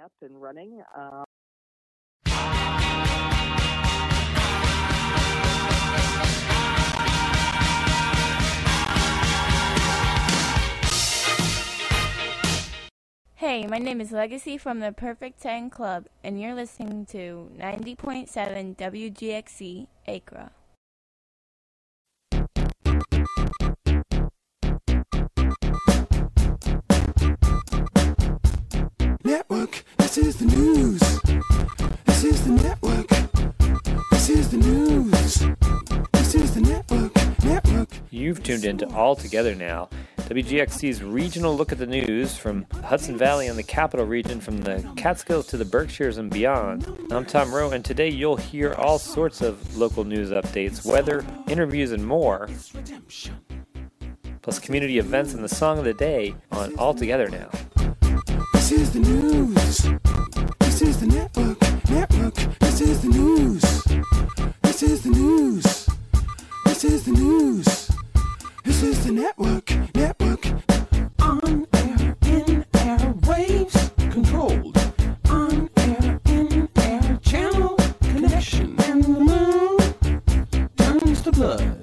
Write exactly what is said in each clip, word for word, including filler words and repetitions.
up and running. Uh... Hey, my name is Legacy from the Perfect ten Club, and you're listening to ninety point seven W G X C Acra. Network, this is the news. This is the network. This is the news. This is the network. Network. You've tuned into All Together Now, W G X C's regional look at the news from the Hudson Valley and the Capital Region, from the Catskills to the Berkshires and beyond. I'm Tom Rowe, and today you'll hear all sorts of local news updates, weather, interviews, and more, plus community events and the song of the day on All Together Now. This is the news. This is the network. Network. This is the news. This is the news. This is the news. This is the network. Network. On air, in air, waves controlled. On air, in air, channel connection. And the moon turns to blood.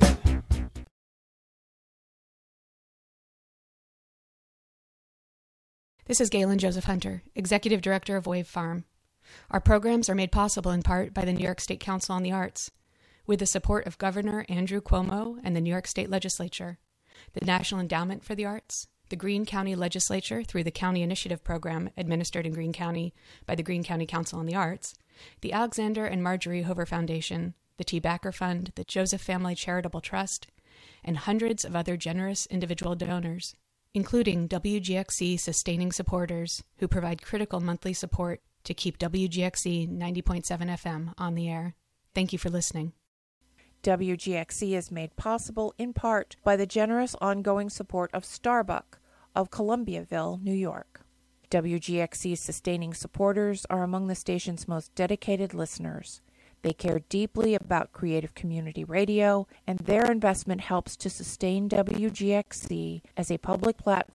This is Galen Joseph Hunter, Executive Director of Wave Farm. Our programs are made possible in part by the New York State Council on the Arts, with the support of Governor Andrew Cuomo and the New York State Legislature, the National Endowment for the Arts, the Greene County Legislature through the County Initiative Program administered in Greene County by the Greene County Council on the Arts, the Alexander and Marjorie Hoover Foundation, the T. Backer Fund, the Joseph Family Charitable Trust, and hundreds of other generous individual donors, including W G X C sustaining supporters who provide critical monthly support to keep W G X C ninety point seven F M on the air. Thank you for listening. W G X C is made possible in part by the generous ongoing support of Starbuck of Columbiaville, New York. W G X C's sustaining supporters are among the station's most dedicated listeners. They care deeply about creative community radio, and their investment helps to sustain W G X C as a public platform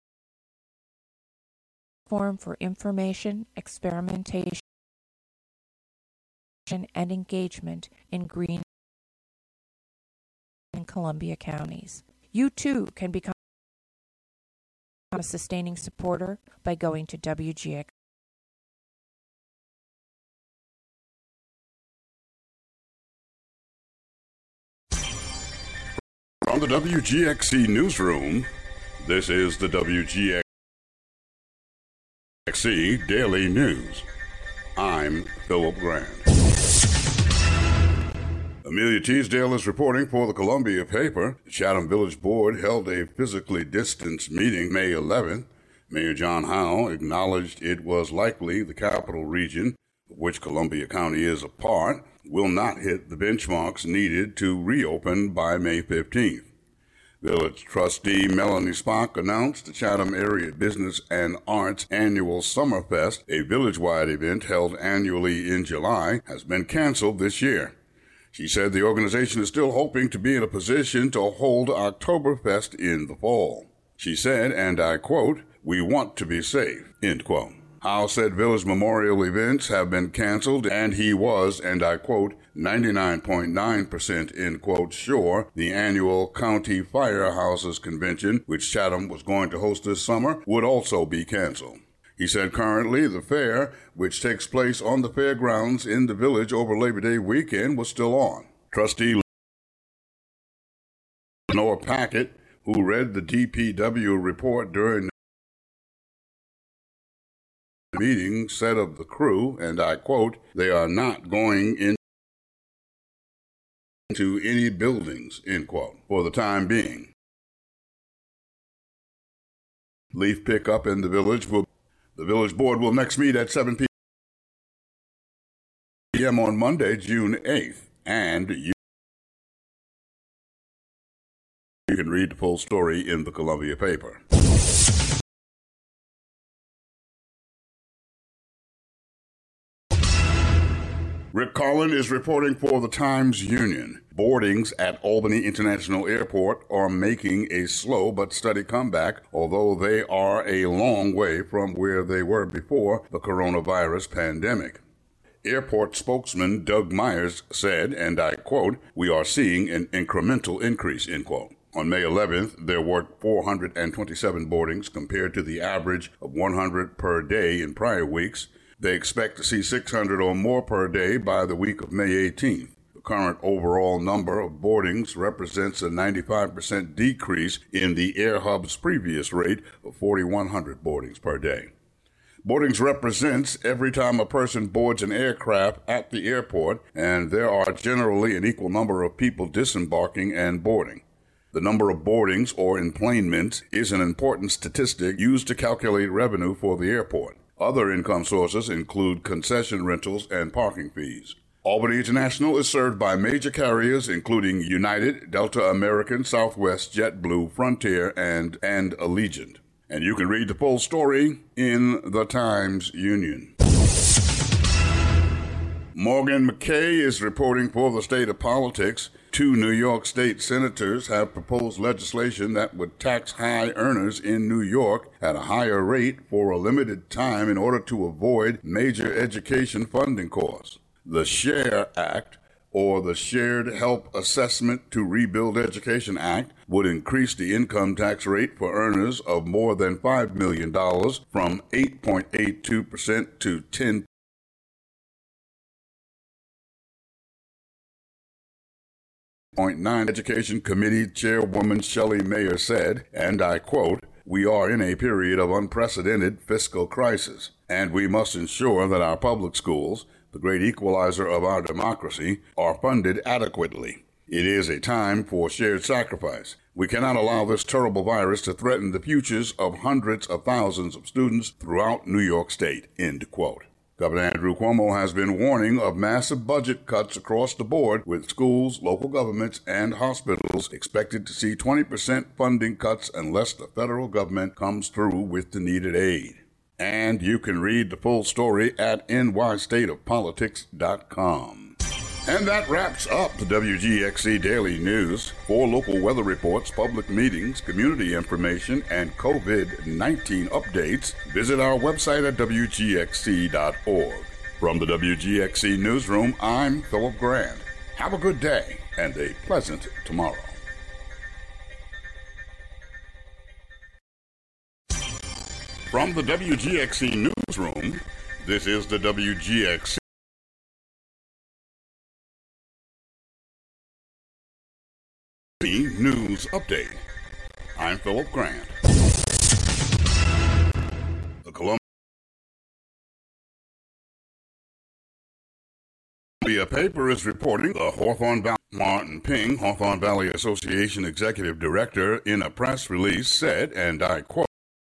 for information, experimentation, and engagement in Greene and Columbia counties. You too can become a sustaining supporter by going to W G X. From the W G X C newsroom, this is the W G X C Daily News. I'm Philip Grant. Amelia Teasdale is reporting for the Columbia paper. The Chatham Village Board held a physically distanced meeting May eleventh. Mayor John Howell acknowledged it was likely the Capital Region, of which Columbia County is a part, will not hit the benchmarks needed to reopen by May fifteenth. Village trustee Melanie Spock announced the Chatham Area Business and Arts Annual Summerfest, a village-wide event held annually in July, has been canceled this year. She said the organization is still hoping to be in a position to hold Oktoberfest in the fall. She said, and I quote, "We want to be safe," end quote. Howell said village memorial events have been canceled, and he was, and I quote, ninety-nine point nine percent, end quote, sure the annual County Firehouses Convention, which Chatham was going to host this summer, would also be canceled. He said currently the fair, which takes place on the fairgrounds in the village over Labor Day weekend, was still on. Trustee Lenore Packett, who read the D P W report during the meeting, said of the crew, and I quote, "They are not going in into any buildings," end quote, for the time being. Leaf pickup in the village will The village board will next meet at seven p.m. on Monday, June eighth, and you can read the full story in the Columbia paper. Rick Collin is reporting for the Times-Union. boardings at Albany International Airport are making a slow but steady comeback, although they are a long way from where they were before the coronavirus pandemic. Airport spokesman Doug Myers said, and I quote, "We are seeing an incremental increase," end quote. On May eleventh, there were four hundred twenty-seven boardings compared to the average of one hundred per day in prior weeks. They expect to see six hundred or more per day by the week of May eighteenth. The current overall number of boardings represents a ninety-five percent decrease in the AirHub's previous rate of forty-one hundred boardings per day. Boardings represents every time a person boards an aircraft at the airport, and there are generally an equal number of people disembarking and boarding. The number of boardings or enplanements is an important statistic used to calculate revenue for the airport. Other income sources include concession rentals and parking fees. Albany International is served by major carriers including United, Delta American, Southwest, JetBlue, Frontier, and, and Allegiant. And you can read the full story in the Times-Union. Morgan McKay is reporting for the State of Politics. Two New York State senators have proposed legislation that would tax high earners in New York at a higher rate for a limited time in order to avoid major education funding costs. The SHARE Act, or the Shared Help Assessment to Rebuild Education Act, would increase the income tax rate for earners of more than five million dollars from eight point eight two percent to ten point nine. Education Committee Chairwoman Shelley Mayer said, and I quote, "We are in a period of unprecedented fiscal crisis, and we must ensure that our public schools, the great equalizer of our democracy, are funded adequately. It is a time for shared sacrifice. We cannot allow this terrible virus to threaten the futures of hundreds of thousands of students throughout New York State," end quote. Governor Andrew Cuomo has been warning of massive budget cuts across the board, with schools, local governments, and hospitals expected to see twenty percent funding cuts unless the federal government comes through with the needed aid. And you can read the full story at N Y state of politics dot com. And that wraps up the W G X C Daily News. For local weather reports, public meetings, community information, and COVID nineteen updates, visit our website at W G X C dot org. From the W G X C Newsroom, I'm Philip Grant. Have a good day and a pleasant tomorrow. From the W G X C Newsroom, this is the W G X C News Update. I'm Philip Grant. The Columbia paper is reporting the Hawthorne Valley. Martin Ping, Hawthorne Valley Association Executive Director, in a press release said, and I quote,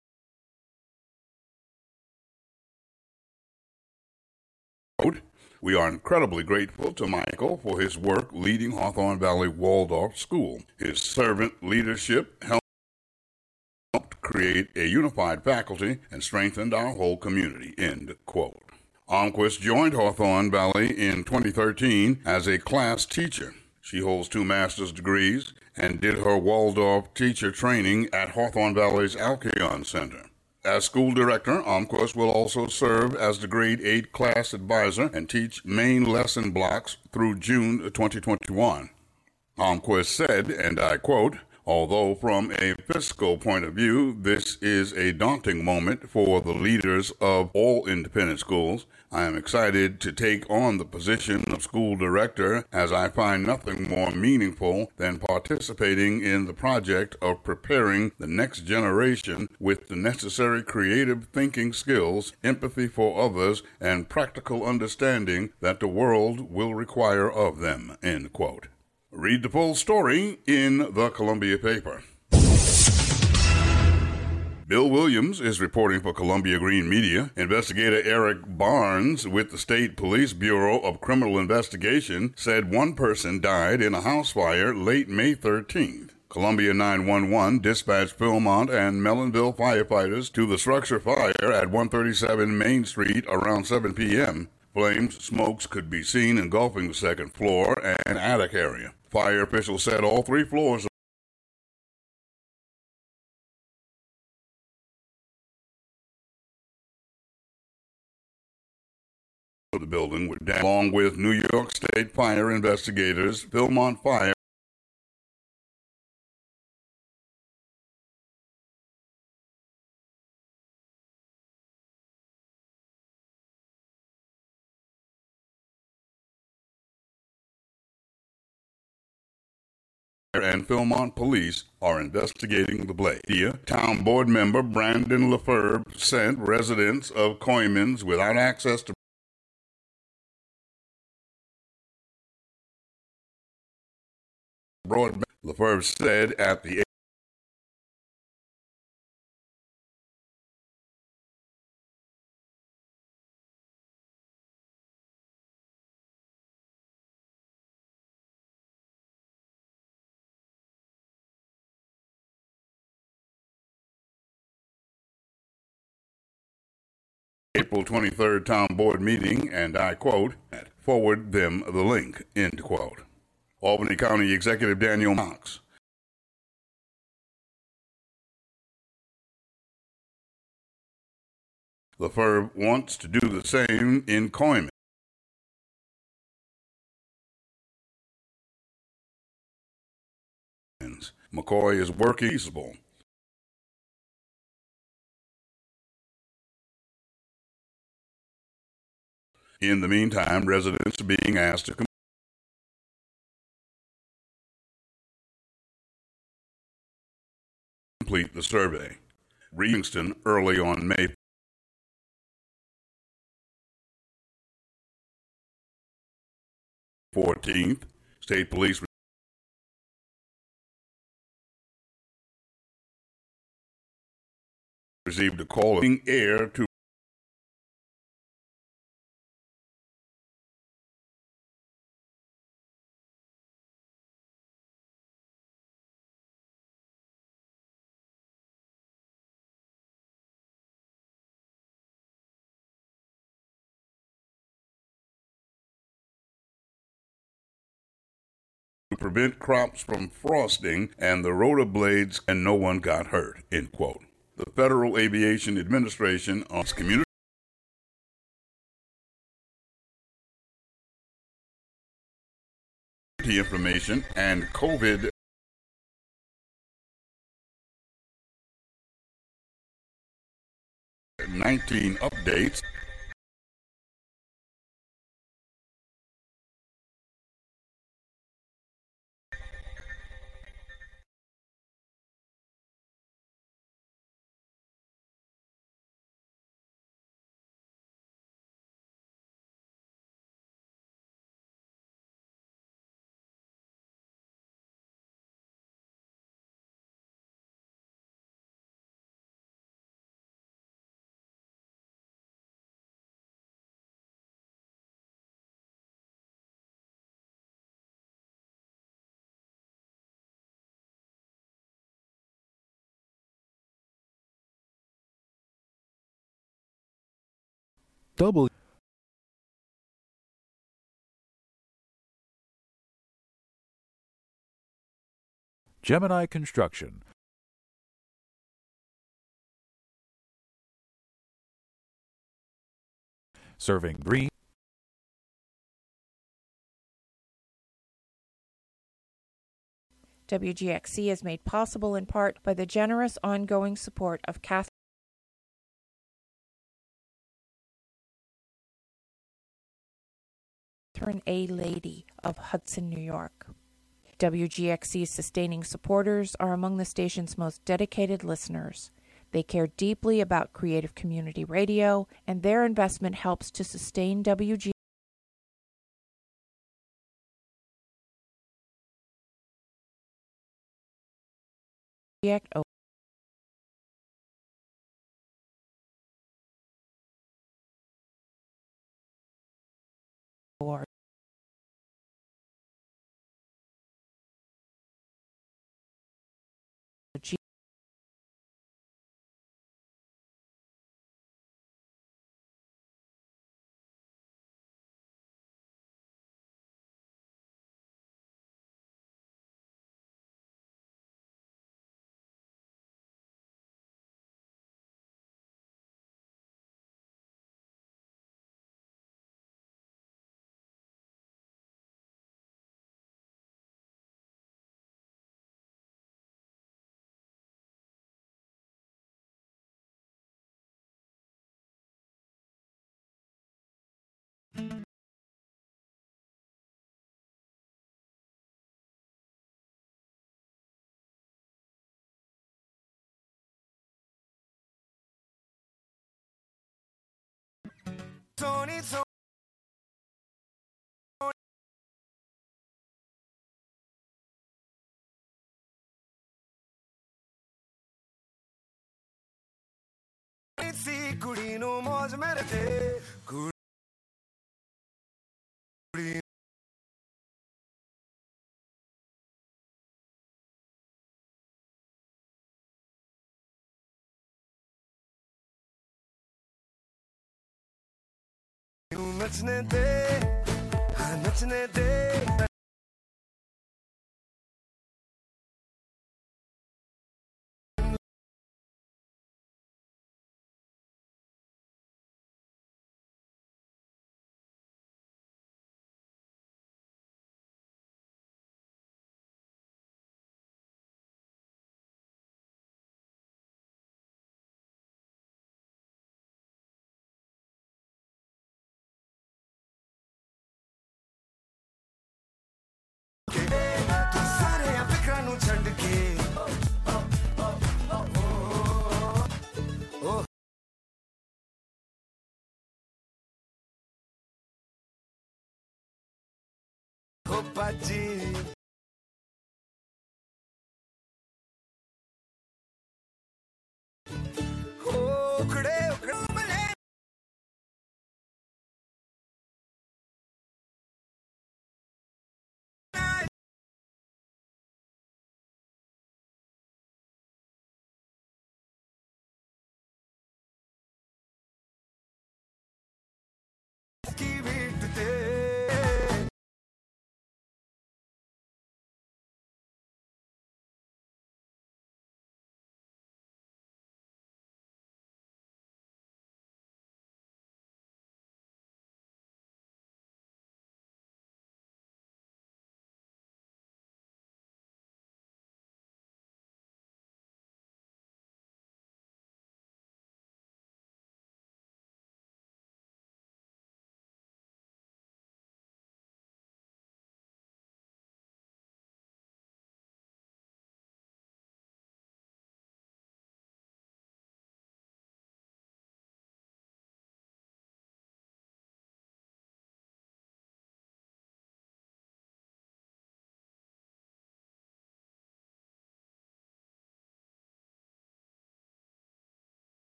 "We are incredibly grateful to Michael for his work leading Hawthorne Valley Waldorf School. His servant leadership helped create a unified faculty and strengthened our whole community," end quote. Almquist joined Hawthorne Valley in twenty thirteen as a class teacher. She holds two master's degrees and did her Waldorf teacher training at Hawthorne Valley's Alkeon Center. As school director, Almquist will also serve as the grade eight class advisor and teach main lesson blocks through June twenty twenty-one. Almquist said, and I quote, "Although from a fiscal point of view, this is a daunting moment for the leaders of all independent schools, I am excited to take on the position of school director, as I find nothing more meaningful than participating in the project of preparing the next generation with the necessary creative thinking skills, empathy for others, and practical understanding that the world will require of them," end quote. Read the full story in the Columbia paper. Bill Williams is reporting for Columbia Green Media. Investigator Eric Barnes with the State Police Bureau of Criminal Investigation said one person died in a house fire late May thirteenth. Columbia nine one one dispatched Philmont and Mellonville firefighters to the structure fire at one thirty-seven Main Street around seven p.m. Flames smokes could be seen engulfing the second floor and attic area. Fire officials said all three floors of the building were down, along with New York State fire investigators, Philmont Fire, and Philmont Police are investigating the blaze. Town board member Brandon Lefebvre sent residents of Coymans without access to broadband. Lefebvre said at the April twenty-third town board meeting, and I quote, forward them the link, end quote. Albany County Executive Daniel Knox Lefebvre wants to do the same in Coymans. McCoy is working feasible. In the meantime, residents are being asked to complete the survey. Kingston early on May fourteenth, State Police received a call of air to prevent crops from frosting and the rotor blades, and no one got hurt, end quote. The Federal Aviation Administration on community information and COVID nineteen updates. Double Gemini Construction. Serving green. W G X C is made possible in part by the generous ongoing support of Catherine A. Lady of Hudson, New York. W G X C's sustaining supporters are among the station's most dedicated listeners. They care deeply about creative community radio, and their investment helps to sustain W G X C. Tony, Tony. ਸੀ ਕੁੜੀ ਨੂੰ ਮੌਜ ਮੇਰੇ ਤੇ ਕੁੜੀ ਨੂੰ ਨੱਚਣੇ ਤੇ ਹਾਂ ਨੱਚਣੇ ਤੇ ਛੱਡ ਕੇ ਓ ਬਾਜੀ ਉਖੜੇ ਉਖੜੇ ਬਲੇ ਕੀ ਬੀਟ ਤੇ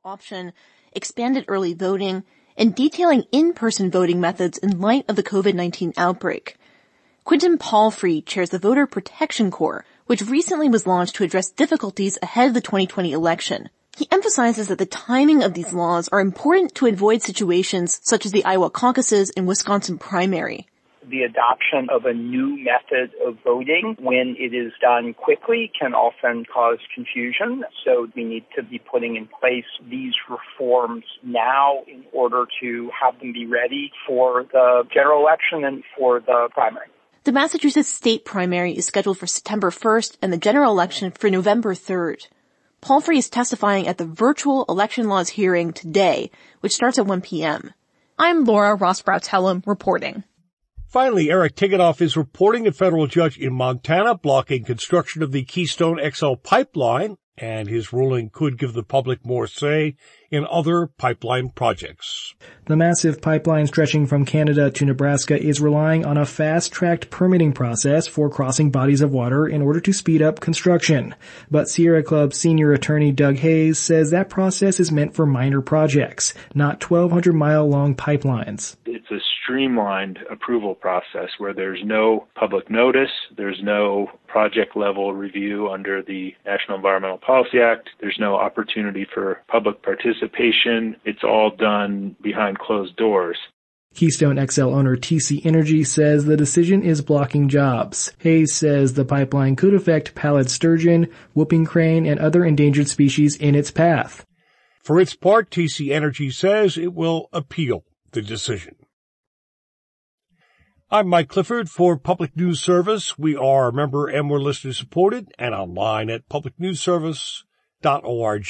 option, expanded early voting, and detailing in-person voting methods in light of the COVID nineteen outbreak. Quentin Palfrey chairs the Voter Protection Corps, which recently was launched to address difficulties ahead of the twenty twenty election. He emphasizes that the timing of these laws are important to avoid situations such as the Iowa caucuses and Wisconsin primary. The adoption of a new method of voting, when it is done quickly, can often cause confusion. So we need to be putting in place these reforms now in order to have them be ready for the general election and for the primary. The Massachusetts state primary is scheduled for September first and the general election for November third. Palfrey is testifying at the virtual election laws hearing today, which starts at one p.m. I'm Laura Rosbrow-Tellem reporting. Finally, Eric Tiganoff is reporting a federal judge in Montana blocking construction of the Keystone X L pipeline, and his ruling could give the public more say in other pipeline projects. The massive pipeline stretching from Canada to Nebraska is relying on a fast-tracked permitting process for crossing bodies of water in order to speed up construction. But Sierra Club senior attorney Doug Hayes says that process is meant for minor projects, not twelve hundred mile long pipelines. It's a streamlined approval process where there's no public notice, there's no project-level review under the National Environmental Policy Act, there's no opportunity for public participation. It's all done behind closed doors. Keystone X L owner T C Energy says the decision is blocking jobs. Hayes says the pipeline could affect pallid sturgeon, whooping crane, and other endangered species in its path. For its part, T C Energy says it will appeal the decision. I'm Mike Clifford for Public News Service. We are member and we're listener supported and online at public news service dot org.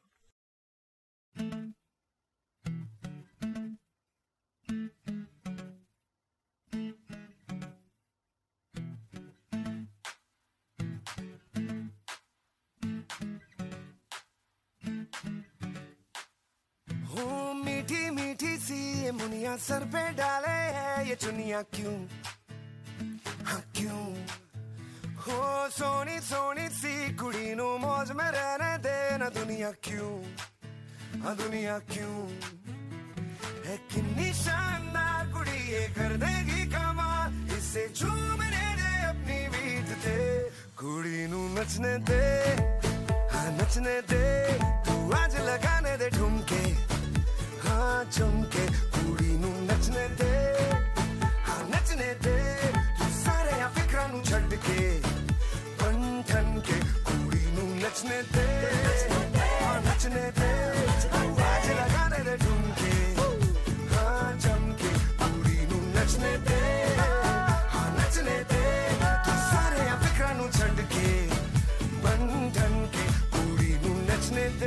मीठी मीठी सी ये Muniya sir पे डाले है ये चुनिया क्यों हाँ क्यों हो सोनी सोनी सी कुड़ी नु मौज में रहने दे ना दुनिया क्यों हाँ दुनिया क्यों है कितनी शानदार कुड़ी ये कर देगी कमाल इसे झूमने दे अपनी बीट दे कुड़ी नु नचने दे हाँ नचने दे तू आज लगाने दे ठुमके हाँ चुमके कुड़ी नू नचने दे हाँ नचने दे तू सारे या फिक्रा नू छड़ के बन ठन के कुड़ी नू नचने दे हाँ नचने दे तू आज लगाने दे ठुमके हाँ चमके कुड़ी नू नचने दे हाँ नचने दे तू सारे या फिक्रा नू छड़ के बन ठन के कुड़ी नू नचने दे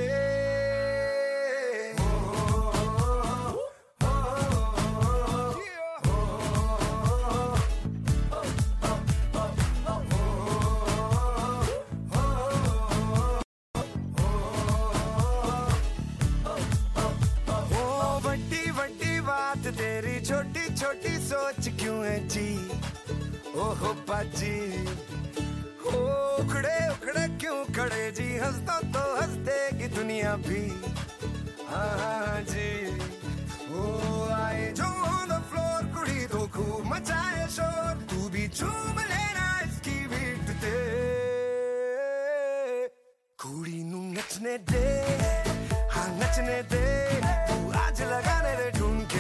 तेरी छोटी छोटी सोच क्यों है जी ओहो बाजी हो उखड़े उखड़े क्यों खड़े जी हंस दो तो हंस देगी दुनिया भी हाँ जी ओ आए जो ऑन द फ्लोर कुड़ी तो खूब मचाए शोर तू भी झूम लेना इसकी बीट ते कुड़ी नू नचने दे हाँ नचने दे तू आज लगाने दे ढूंढके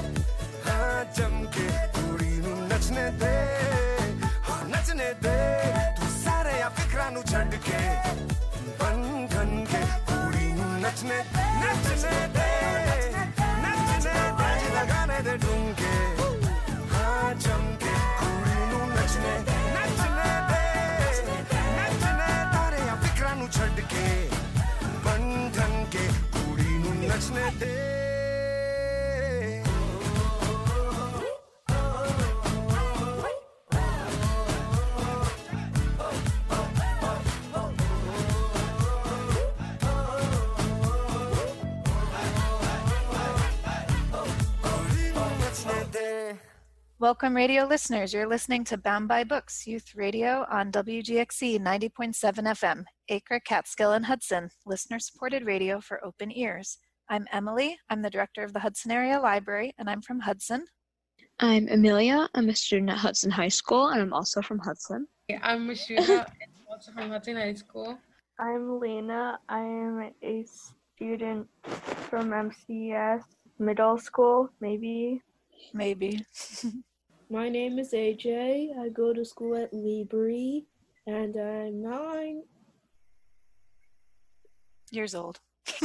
चमके कुड़ी नू नचने दे हाँ नचने दे तू सारे या फिक्रा नू छड़ के बन ठन के कुड़ी नू नचने नचने दे नचने दे लगाने दे ढूंढके हाँ चमके कुड़ी नू नचने नचने दे नचने तारे या फिक्रा नू छड़ के बन ठन के कुड़ी नू नचने दे Welcome, radio listeners. You're listening to Bound by Books, Youth Radio on W G X C ninety point seven F M, Acre, Catskill, and Hudson, listener-supported radio for open ears. I'm Emily. I'm the director of the Hudson Area Library, and I'm from Hudson. I'm Amelia. I'm a student at Hudson High School, and I'm also from Hudson. I'm Mashuda, and also from Hudson High School. I'm Lena. I am a student from M C S Middle School, maybe. Maybe. My name is A J. I go to school at Libri, and I'm nine years old.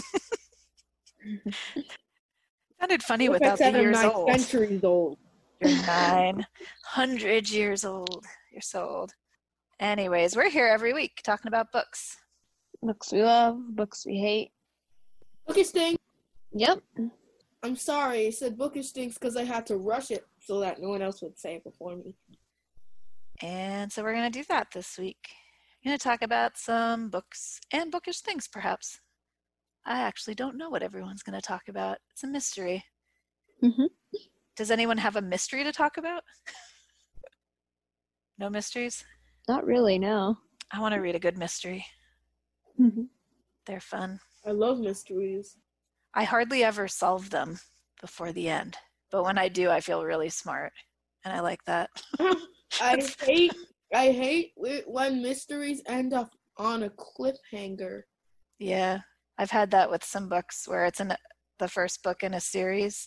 Sounded funny what without the years nine old. Centuries old. You're nine hundred years old. You're so old. Anyways, we're here every week talking about books. Books we love, books we hate. Bookish thing. Yep. I'm sorry, I said bookish things because I had to rush it so that no one else would say it before me. And so we're going to do that this week. We're going to talk about some books and bookish things, perhaps. I actually don't know what everyone's going to talk about. It's a mystery. Mm-hmm. Does anyone have a mystery to talk about? No mysteries? Not really, no. I want to read a good mystery. Mm-hmm. They're fun. I love mysteries. I hardly ever solve them before the end, but when I do, I feel really smart, and I like that. I hate I hate when mysteries end up on a cliffhanger. Yeah, I've had that with some books where it's in the first book in a series,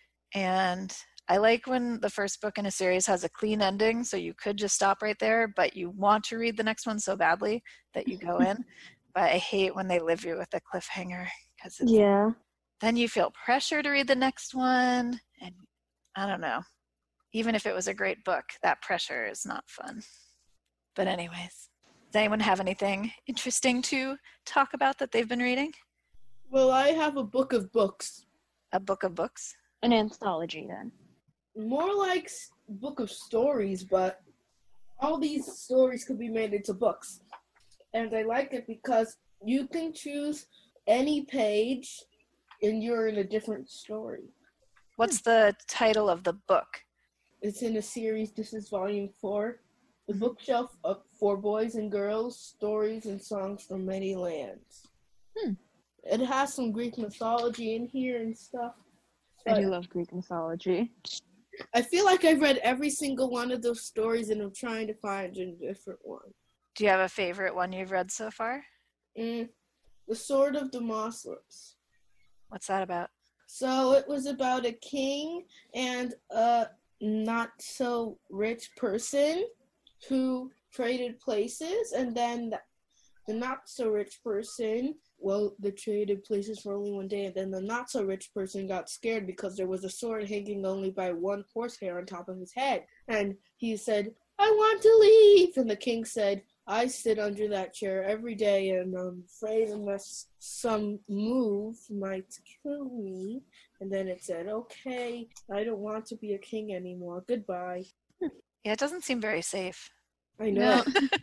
and I like when the first book in a series has a clean ending, so you could just stop right there, but you want to read the next one so badly that you go in. But I hate when they leave you with a cliffhanger, because yeah. Then you feel pressure to read the next one, and I don't know. Even if it was a great book, that pressure is not fun. But anyways, does anyone have anything interesting to talk about that they've been reading? Well, I have a book of books. A book of books? An anthology, then. More like book of stories, but all these stories could be made into books. And I like it because you can choose any page and you're in a different story. What's the title of the book? It's in a series. This is volume four. The bookshelf of For Boys and Girls, Stories and Songs from Many Lands. Hmm. It has some Greek mythology in here and stuff. I do love Greek mythology. I feel like I've read every single one of those stories and I'm trying to find a different one. Do you have a favorite one you've read so far? Mm, The Sword of Damocles. What's that about? So it was about a king and a not so rich person who traded places, and then the, the not so rich person, well, they traded places for only one day, and then the not so rich person got scared because there was a sword hanging only by one horsehair on top of his head. And he said, I want to leave. And the king said, I sit under that chair every day, and I'm afraid unless some move might kill me. And then it said, okay, I don't want to be a king anymore. Goodbye. Yeah, it doesn't seem very safe. I know.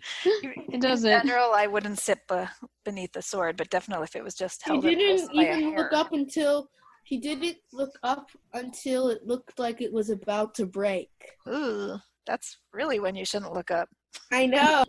It doesn't. In general, I wouldn't sit be- beneath the sword, but definitely if it was just held He in didn't place by a even hair. look up until he didn't look up until it looked like it was about to break. Ooh, that's really when you shouldn't look up. I know.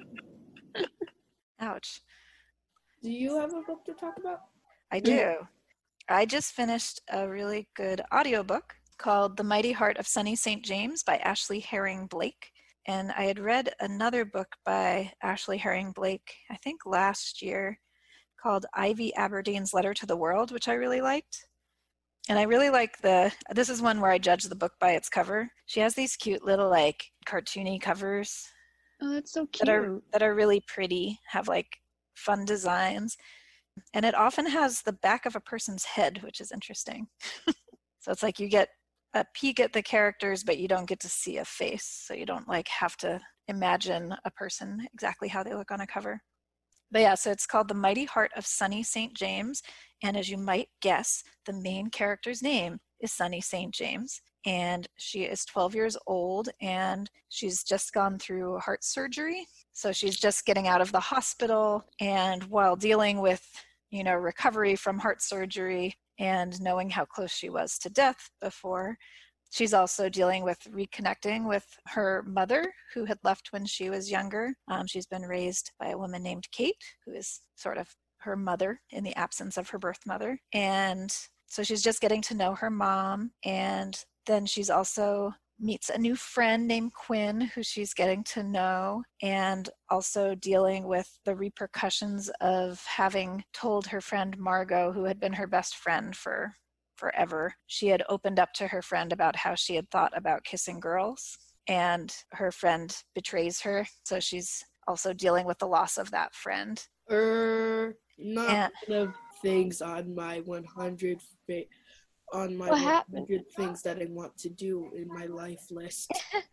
Ouch. Do you have a book to talk about? I do. I just finished a really good audiobook called The Mighty Heart of Sunny Saint James by Ashley Herring Blake. And I had read another book by Ashley Herring Blake, I think last year, called Ivy Aberdeen's Letter to the World, which I really liked. And I really like the, this is one where I judge the book by its cover. She has these cute little like cartoony covers. Oh, that's so cute. That are, that are really pretty, have like fun designs. And it often has the back of a person's head, which is interesting. So it's like you get a peek at the characters, but you don't get to see a face. So you don't like have to imagine a person exactly how they look on a cover. But yeah, so it's called The Mighty Heart of Sunny Saint James. And as you might guess, the main character's name is Sunny Saint James. And she is twelve years old and she's just gone through heart surgery. So she's just getting out of the hospital, and while dealing with, you know, recovery from heart surgery and knowing how close she was to death before, She's also dealing with reconnecting with her mother, who had left when she was younger. Um, she's been raised by a woman named Kate, who is sort of her mother in the absence of her birth mother. And so she's just getting to know her mom. And then she's also meets a new friend named Quinn, who she's getting to know, and also dealing with the repercussions of having told her friend Margot, who had been her best friend for forever. She had opened up to her friend about how she had thought about kissing girls, and her friend betrays her. So she's also dealing with the loss of that friend. Er, not And- one of things on my one hundred fa- on my What one happened? hundred things that I want to do in my life list.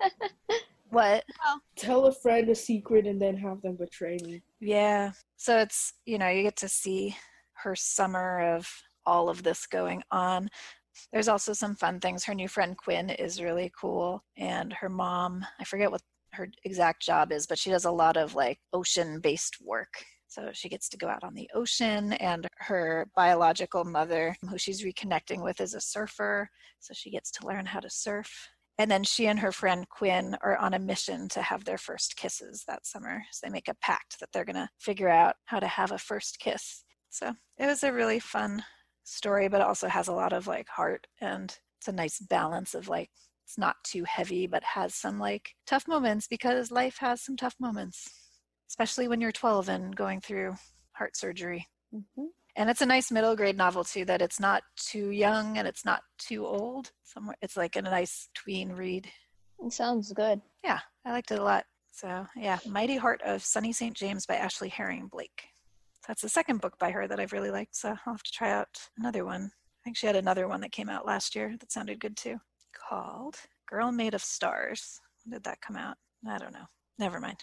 What? Tell a friend a secret and then have them betray me. Yeah. So it's, you know, you get to see her summer of all of this going on. There's also some fun things. Her new friend Quinn is really cool. And her mom, I forget what her exact job is, but she does a lot of like ocean-based work. So she gets to go out on the ocean, and her biological mother, who she's reconnecting with, is a surfer. So she gets to learn how to surf. And then she and her friend Quinn are on a mission to have their first kisses that summer. So they make a pact that they're going to figure out how to have a first kiss. So it was a really fun story, but it also has a lot of like heart, and it's a nice balance of like, it's not too heavy, but has some like tough moments, because life has some tough moments, especially when you're twelve and going through heart surgery. Mm-hmm. And it's a nice middle grade novel too, that it's not too young and it's not too old. Somewhere it's like a nice tween read. It sounds good. Yeah, I liked it a lot. So yeah, Mighty Heart of Sunny Saint James by Ashley Herring Blake. That's the second book by her that I've really liked, so I'll have to try out another one. I think she had another one that came out last year that sounded good too, called Girl Made of Stars. When did that come out? I don't know. Never mind.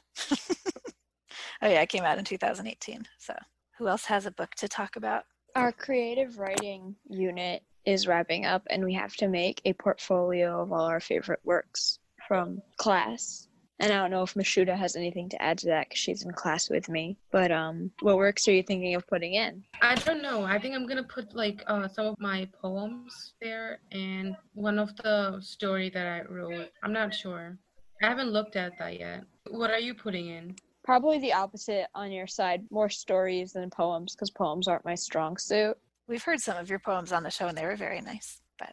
Oh yeah, it came out in two thousand eighteen. So who else has a book to talk about? Our creative writing unit is wrapping up, and we have to make a portfolio of all our favorite works from class. And I don't know if Mashuda has anything to add to that because she's in class with me. But um, what works are you thinking of putting in? I don't know. I think I'm gonna put like uh, some of my poems there and one of the story that I wrote. I'm not sure. I haven't looked at that yet. What are you putting in? Probably the opposite on your side, more stories than poems, because poems aren't my strong suit. We've heard some of your poems on the show, and they were very nice. But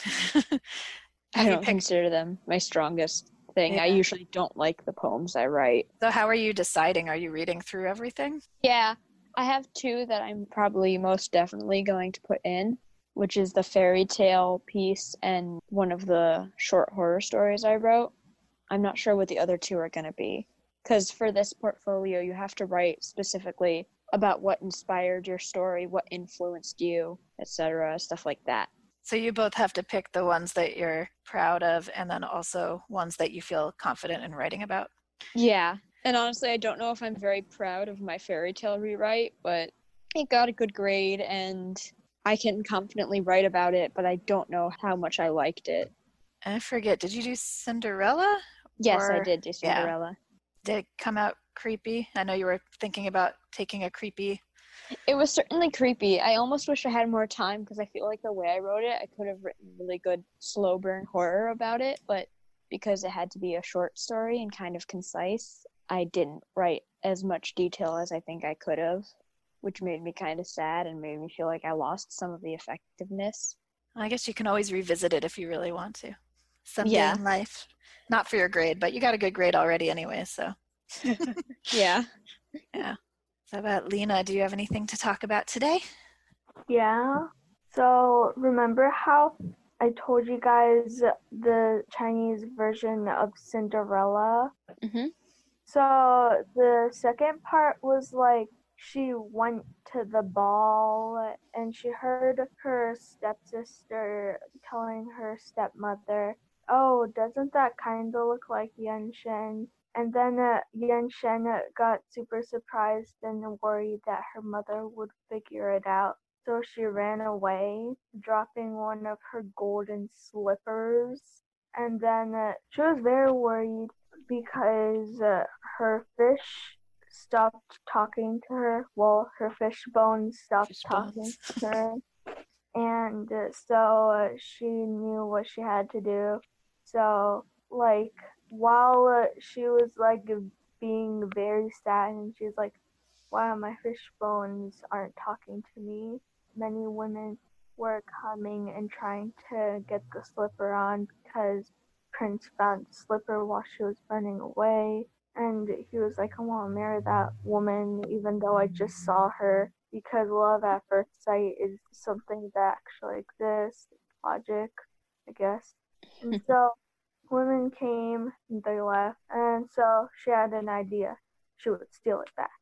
I don't consider them my strongest thing. Yeah. I usually don't like the poems I write. So how are you deciding? Are you reading through everything? Yeah, I have two that I'm probably most definitely going to put in, which is the fairy tale piece and one of the short horror stories I wrote. I'm not sure what the other two are going to be. Because for this portfolio, you have to write specifically about what inspired your story, what influenced you, et cetera, stuff like that. So you both have to pick the ones that you're proud of, and then also ones that you feel confident in writing about. Yeah, and honestly, I don't know if I'm very proud of my fairy tale rewrite, but it got a good grade, and I can confidently write about it, but I don't know how much I liked it. I forget, did you do Cinderella? Yes, Or- I did do yeah. Cinderella. Did it come out creepy? I know you were thinking about taking a creepy... It was certainly creepy. I almost wish I had more time because I feel like the way I wrote it, I could have written really good slow burn horror about it, but because it had to be a short story and kind of concise, I didn't write as much detail as I think I could have, which made me kind of sad and made me feel like I lost some of the effectiveness. I guess you can always revisit it if you really want to. Someday Yeah. in life. Not for your grade, but you got a good grade already anyway, so. Yeah. Yeah. So about Lena, do you have anything to talk about today? Yeah. So remember how I told you guys the Chinese version of Cinderella? Mm-hmm. So the second part was like she went to the ball and she heard her stepsister telling her stepmother, "Oh, doesn't that kind of look like Yan Shen?" And then uh, Yan Shen got super surprised and worried that her mother would figure it out. So she ran away, dropping one of her golden slippers. And then uh, she was very worried because uh, her fish stopped talking to her. Well, her fish bones stopped Fish talking bones. to her. And uh, so uh, she knew what she had to do. So, like, while uh, she was, like, being very sad, and she's like, wow, my fish bones aren't talking to me, many women were coming and trying to get the slipper on because Prince found the slipper while she was running away. And he was like, I want to marry that woman even though I just saw her, because love at first sight is something that actually exists. Logic, I guess. And so women came and they left. And so she had an idea. She would steal it back.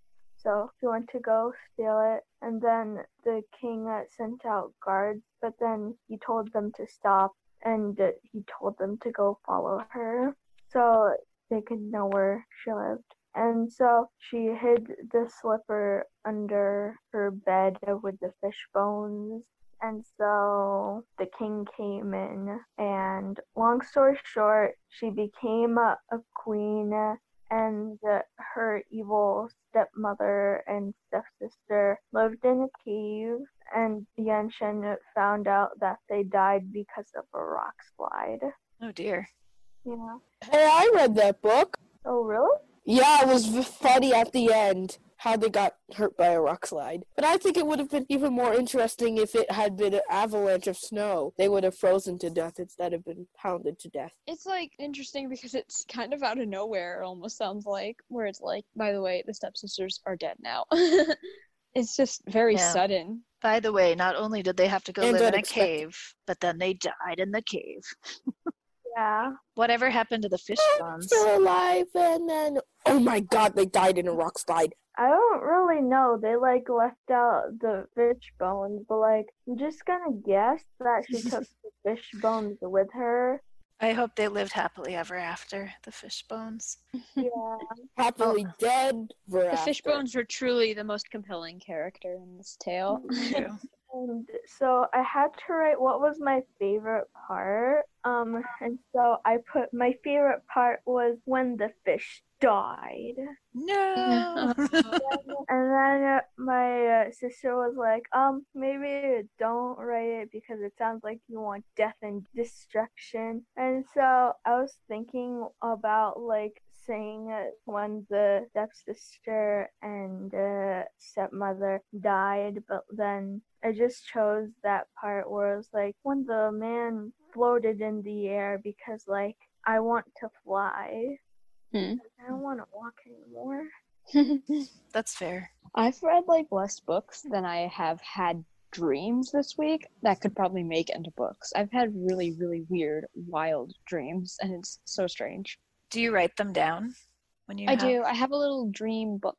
So she went to go steal it, and then the king uh, sent out guards, but then he told them to stop, and uh, he told them to go follow her so they could know where she lived. And so she hid the slipper under her bed with the fish bones. And so the king came in, and long story short, she became a, a queen, and uh, her evil stepmother and stepsister lived in a cave, and Yan Shen found out that they died because of a rock slide. Oh dear. Yeah. Hey, I read that book. Oh, really? Yeah, it was v- funny at the end how they got hurt by a rock slide. But I think it would have been even more interesting if it had been an avalanche of snow. They would have frozen to death instead of been pounded to death. It's like interesting because it's kind of out of nowhere, it almost sounds like, where it's like, by the way, the stepsisters are dead now. It's just very Yeah. sudden. By the way, not only did they have to go And live in a unexpected. cave, but then they died in the cave. Yeah. Whatever happened to the fish Oh, bones? still alive, and then oh my god, they died in a rock slide. I don't really know. They like left out the fish bones, but like I'm just gonna guess that she took the fish bones with her. I hope they lived happily ever after, the fish bones. Yeah. Happily dead for The after. fish bones are truly the most compelling character in this tale. True. And so I had to write what was my favorite part. Um, and so I put my favorite part was when the fish died. No. And then uh, my uh, sister was like, um, maybe don't write it because it sounds like you want death and destruction. And so I was thinking about like saying it when the stepsister and uh, stepmother died, but then I just chose that part where it was like when the man floated in the air because like I want to fly. Hmm. I don't want to walk anymore. That's fair. I've read like less books than I have had dreams this week that could probably make into books. I've had really, really weird, wild dreams, and it's so strange. Do you write them down when you I have... do. I have a little dream book.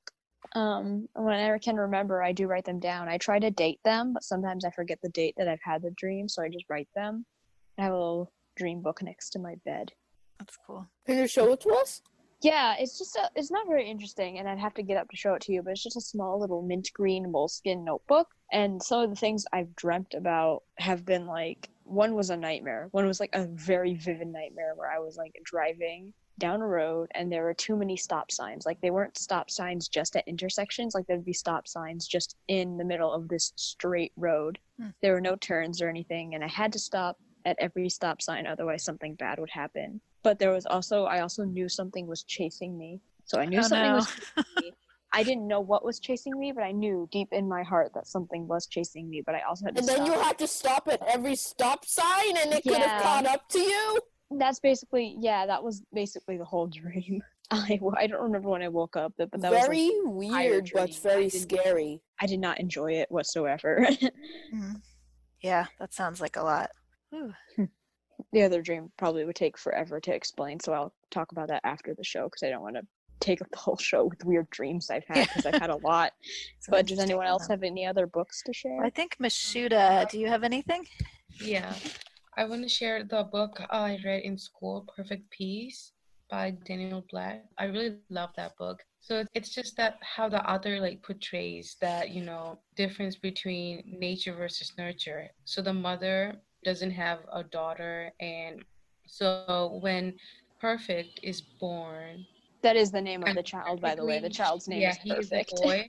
Um, whenever I can remember, I do write them down. I try to date them, but sometimes I forget the date that I've had the dream, so I just write them. I have a little dream book next to my bed. That's cool. Can you show it to us? Yeah, it's just a, it's not very interesting, and I'd have to get up to show it to you, but it's just a small little mint green moleskin notebook, and some of the things I've dreamt about have been like, one was a nightmare. One was like a very vivid nightmare where I was like driving down a road and there were too many stop signs. Like they weren't stop signs just at intersections, like there'd be stop signs just in the middle of this straight road. Hmm. There were no turns or anything, and I had to stop at every stop sign, otherwise something bad would happen. But there was also, I also knew something was chasing me. So I knew Oh, something no. was chasing me. I didn't know what was chasing me, but I knew deep in my heart that something was chasing me, but I also had to And then stop. you had to stop at every stop sign, and it could Yeah. have caught up to you? That's basically, yeah, that was basically the whole dream. I, I don't remember when I woke up, but, but that Very was like, weird, but dream. very I didn't- scary. I did not enjoy it whatsoever. Mhm. Yeah, that sounds like a lot. Ooh. The other dream probably would take forever to explain, so I'll talk about that after the show because I don't want to take up the whole show with weird dreams I've had because I've had a lot. It's an But does interesting anyone else one. have any other books to share? I think Mashuda, do you have anything? Yeah, I want to share the book I read in school, Perfect Peace by Daniel Black. I really love that book. So it's just that how the author like portrays that, you know, difference between nature versus nurture. So the mother doesn't have a daughter, and so when Perfect is born, That is the name of the child, by the way. The child's name yeah, is he is a Perfect. boy.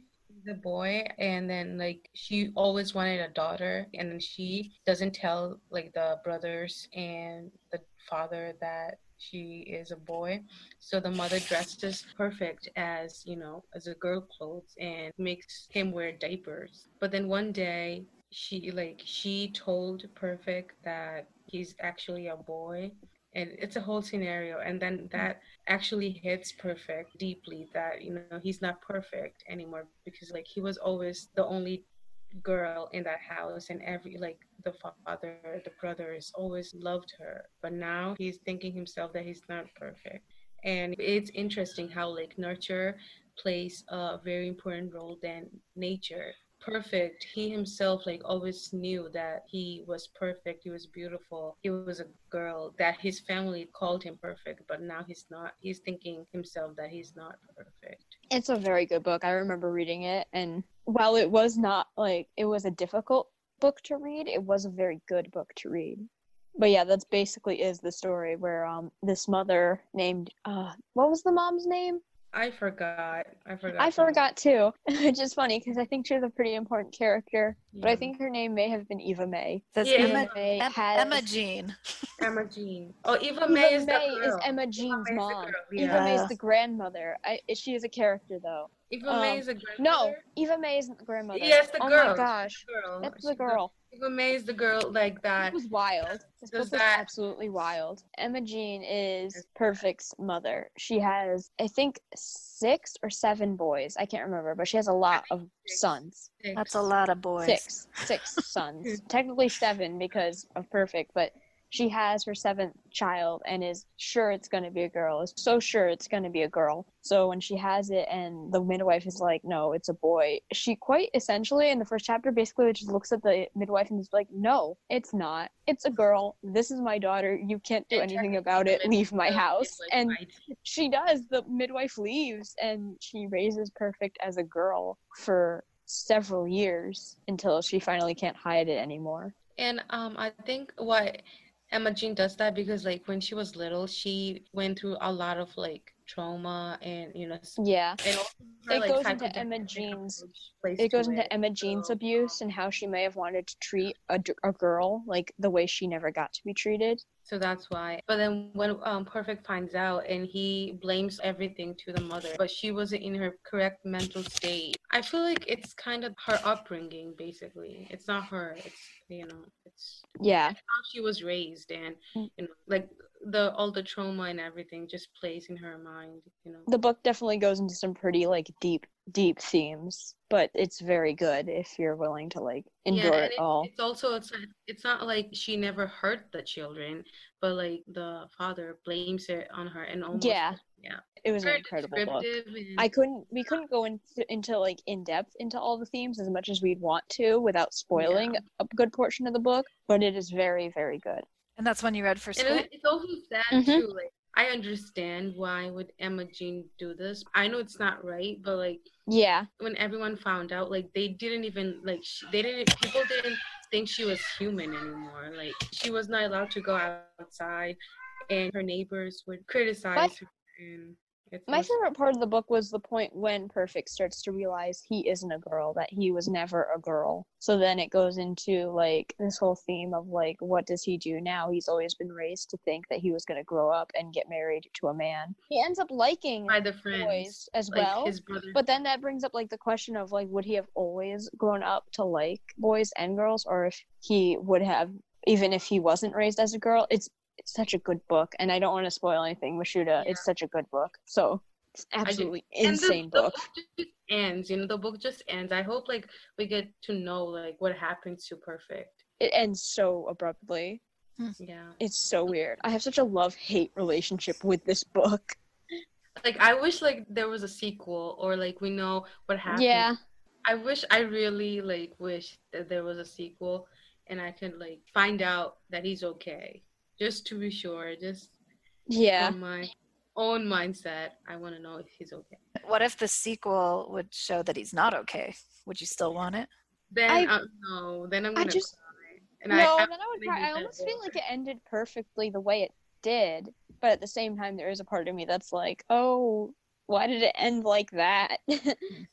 the boy, and then like she always wanted a daughter, and then she doesn't tell like the brothers and the father that she is a boy. So the mother dresses Perfect as, you know, as a girl clothes and makes him wear diapers. But then one day she like she told Perfect that he's actually a boy, and it's a whole scenario, and then that actually hits Perfect deeply, that, you know, he's not perfect anymore, because like he was always the only girl in that house, and every like the father, the brothers always loved her, but now he's thinking himself that he's not perfect. And it's interesting how like nurture plays a very important role than nature. Perfect, he himself like always knew that he was perfect, he was beautiful, he was a girl, that his family called him perfect, but now he's not, he's thinking himself that he's not perfect. It's a very good book. I remember reading it, and while it was not like, it was a difficult book to read, it was a very good book to read. But yeah, that's basically is the story where um this mother named, uh, what was the mom's name? I forgot. I forgot. I forgot too, which is funny because I think she's a pretty important character. Yeah. But I think her name may have been Eva May. That's Yeah. Emma, May Em- has- Emma Jean. Emma Jean. Oh, Eva, Eva May is May the is girl. Emma Jean's Eva May's the mom. girl, Eva yeah. May is the grandmother. I she is a character though. Eva Um, May is the grandmother? No, Eva May isn't the grandmother. Yes, the oh girl. my gosh, She's the girl. that's She's the girl. Eva May is the girl like that. It was wild. This book Does was that absolutely wild. Emma Jean is Perfect's mother. She has, I think, six or seven boys. I can't remember, but she has a lot of sons. Six. That's a lot of boys. Six. Six sons. Technically seven because of Perfect, but she has her seventh child and is sure it's going to be a girl, is so sure it's going to be a girl. So when she has it and the midwife is like, no, it's a boy, she quite essentially in the first chapter basically just looks at the midwife and is like, no, it's not. It's a girl. This is my daughter. You can't do anything about it. Leave my house. And she does. The midwife leaves and she raises Perfect as a girl for several years until she finally can't hide it anymore. And um, I think what Emma Jean does that because like when she was little, she went through a lot of like trauma and, you know, yeah. And also her, it like, goes into Emma Jean's place it goes to into it. Emma Jean's abuse and how she may have wanted to treat a, a girl like the way she never got to be treated. So that's why. But then when um, Perfect finds out and he blames everything to the mother, but she wasn't in her correct mental state. I feel like it's kind of her upbringing, basically. It's not her. It's, you know, it's yeah it's how she was raised, and you know, like the all the trauma and everything just plays in her mind. You know, the book definitely goes into some pretty like deep, deep themes, but it's very good if you're willing to like endure yeah, it and all. It's also it's it's not like she never hurt the children, but like the father blames it on her and almost yeah yeah. It was Very an incredible book. descriptive and- I couldn't we couldn't go into into like in depth into all the themes as much as we'd want to without spoiling Yeah. a good portion of the book, but it is very, very good. And that's one you read for And school? it- it's also sad Mhm. too. Like I understand why would Emma Jean do this. I know it's not right, but like Yeah. when everyone found out, like they didn't even like she, they didn't people didn't think she was human anymore. Like she was not allowed to go outside, and her neighbors would criticize But- her. And it My was- favorite part of the book was the point when Perfect starts to realize he isn't a girl, that he was never a girl. So then it goes into like this whole theme of like, what does he do now? He's always been raised to think that he was going to grow up and get married to a man. He ends up liking by the friends boys as like well. his brother. But then that brings up like the question of like, would he have always grown up to like boys and girls, or if he would have, even if he wasn't raised as a girl? It's it's such a good book, and I don't want to spoil anything, Mashuda. It's such a good book. So it's absolutely And the- insane the book. just ends, you know, the book just ends. I hope like we get to know like what happens to Perfect. It ends so abruptly. Yeah. It's so weird. I have such a love-hate relationship with this book. Like I wish like there was a sequel, or like we know what happened. Yeah. I wish I really like wish that there was a sequel and I could like find out that he's okay. Just to be sure, just Yeah. from my own mindset, I want to know if he's okay. What if the sequel would show that he's not okay? Would you still want it? Then I- uh, no, then I'm I gonna just cry. And no, I, then I would cry. I almost feel like it ended perfectly the way it did, but at the same time, there is a part of me that's like, oh, why did it end like that?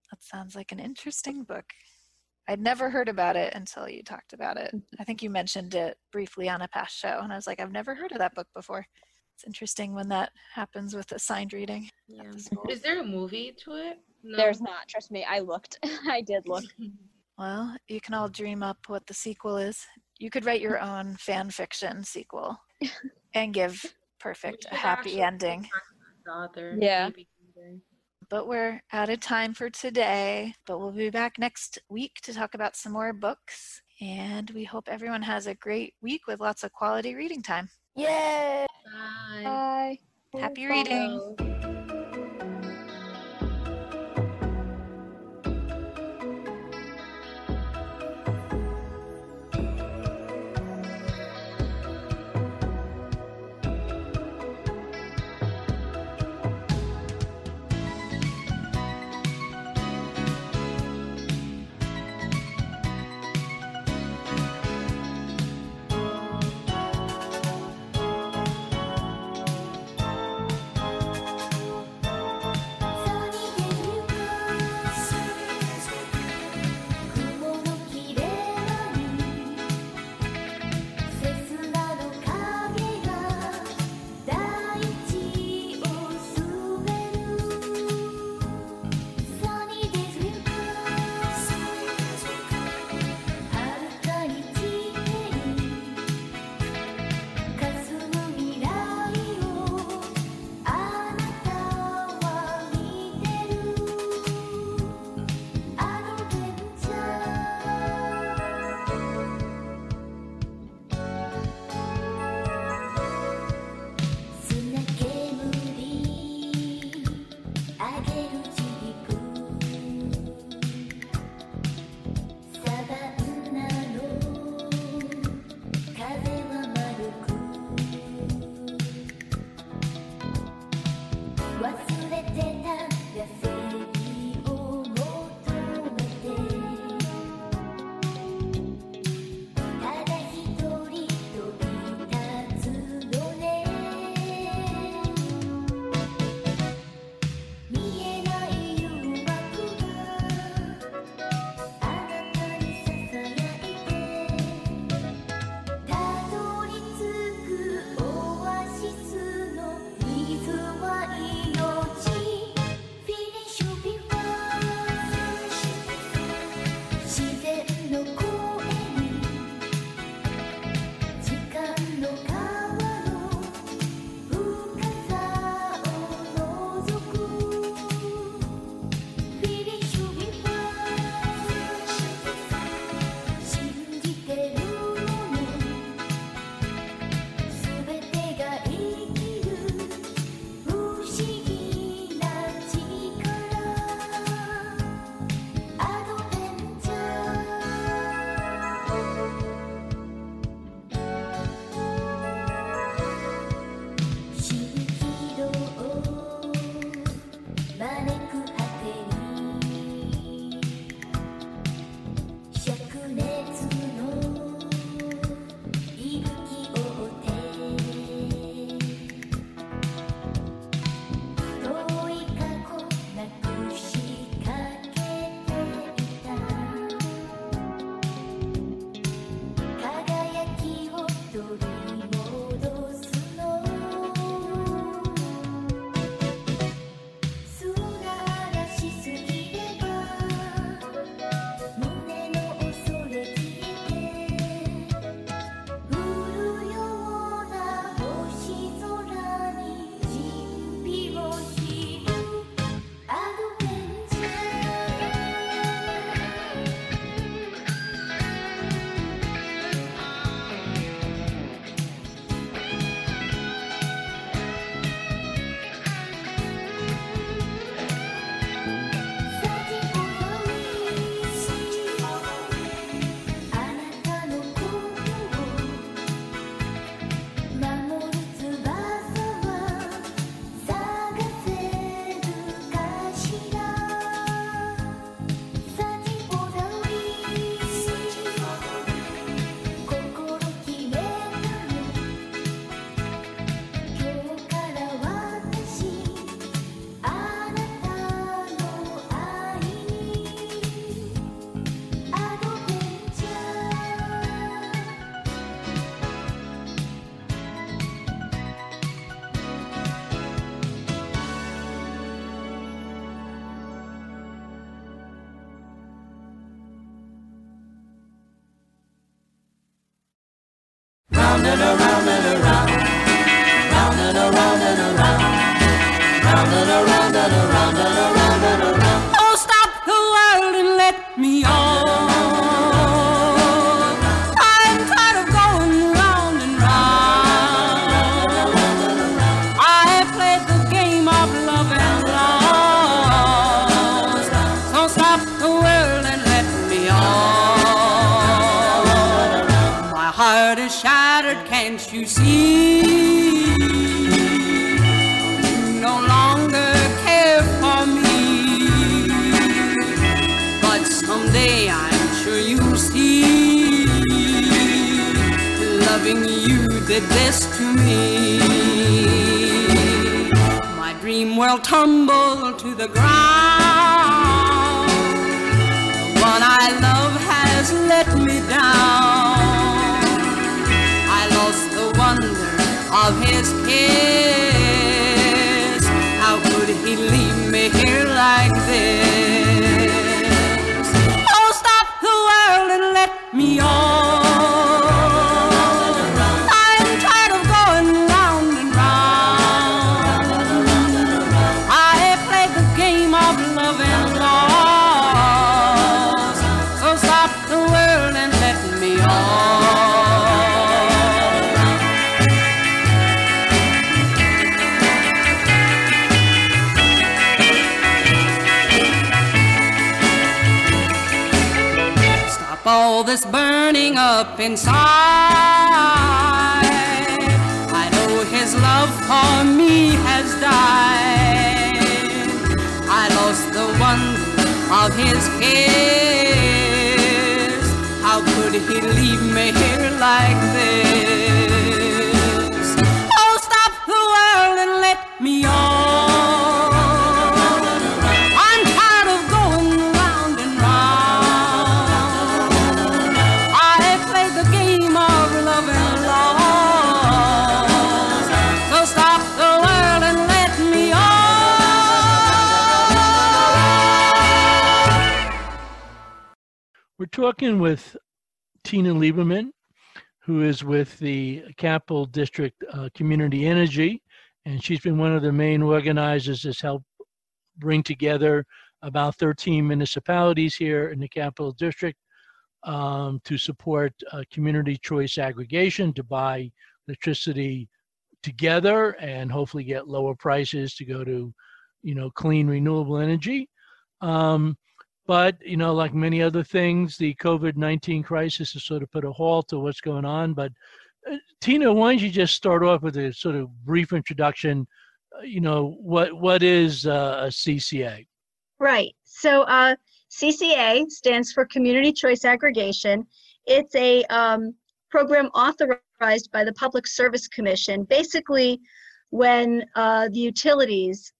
That sounds like an interesting book. I'd never heard about it until you talked about it. I think you mentioned it briefly on a past show, and I was like, I've never heard of that book before. It's interesting when that happens with assigned reading. Yeah. Is there a movie to it? No. There's not. Trust me, I looked. I did look. Well, you can all dream up what the sequel is. You could write your own fan fiction sequel and give Perfect a happy ending. The author, yeah. Maybe. But we're out of time for today. But we'll be back next week to talk about some more books. And we hope everyone has a great week with lots of quality reading time. Yay! Bye. Bye. Happy reading. Can't you see? You no longer care for me, but someday I'm sure you'll see. Loving you did this to me. My dream will tumble to the ground. The one I love has let me down. I lost the wonder of his kiss. How could he leave me here like this? Oh, stop the world and let me on. All this burning up inside, I know his love for me has died. I lost the wonder of his kiss. How could he leave me here like this? Oh, stop the world and let me on. We're talking with Tina Lieberman, who is with the Capital District uh, Community Energy, and she's been one of the main organizers that's helped bring together about thirteen municipalities here in the Capital District um, to support uh, community choice aggregation, to buy electricity together and hopefully get lower prices to go to, you know, clean renewable energy. Um, But, you know, like many other things, the COVID nineteen crisis has sort of put a halt to what's going on. But uh, Tina, why don't you just start off with a sort of brief introduction? Uh, you know, what what is uh, a C C A? Right. So uh, C C A stands for Community Choice Aggregation. It's a um, program authorized by the Public Service Commission. Basically, when uh, the utilities